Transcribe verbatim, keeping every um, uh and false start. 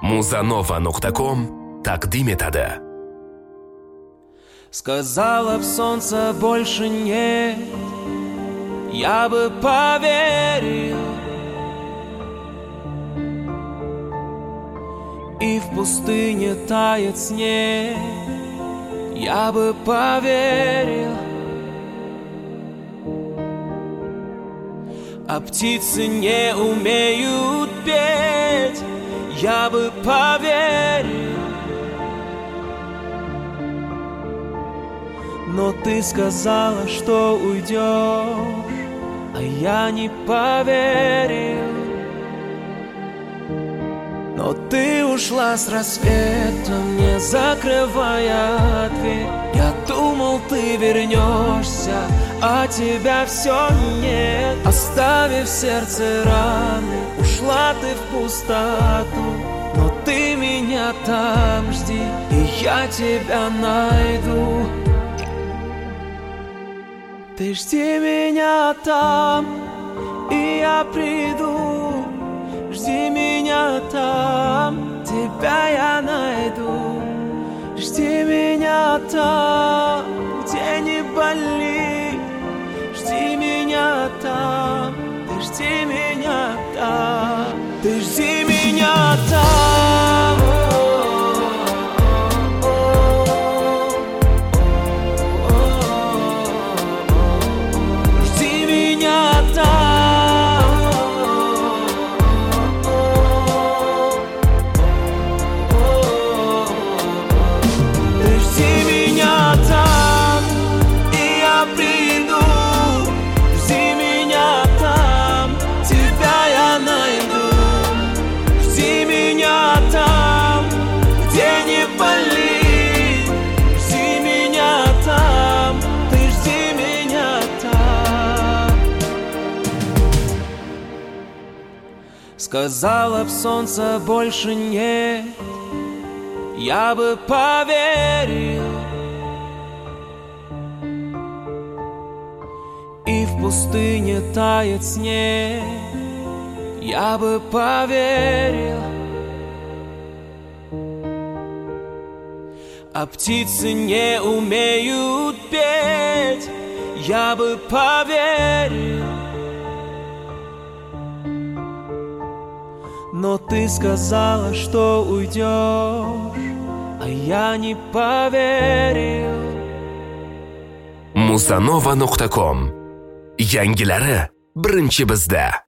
muzanova nuqta com taqdim etadi. Сказала б солнце больше нет, я бы поверил. И в пустыне тает снег, я бы поверил. А птицы не умеют петь, я бы поверил. Но ты сказала, что уйдешь, а я не поверил. Но ты ушла с рассветом, не закрывая дверь. Я думал, ты вернешься, а тебя все нет. Оставив в сердце раны, ушла ты в пустоту. Но ты меня там жди, и я тебя найду. Ты жди меня там, и я приду. Жди меня там, тебя я найду. Жди меня там, где не болит. Жди меня там, ты жди меня там. Ты жди меня там. Жди меня там. Сказала б солнце больше нет, я бы поверил. И в пустыне тает снег, я бы поверил. А птицы не умеют петь, я бы поверил. Но ты сказала, что уйдешь, а я не поверил. muzanova nuqta com Yangilari birinchi bizda.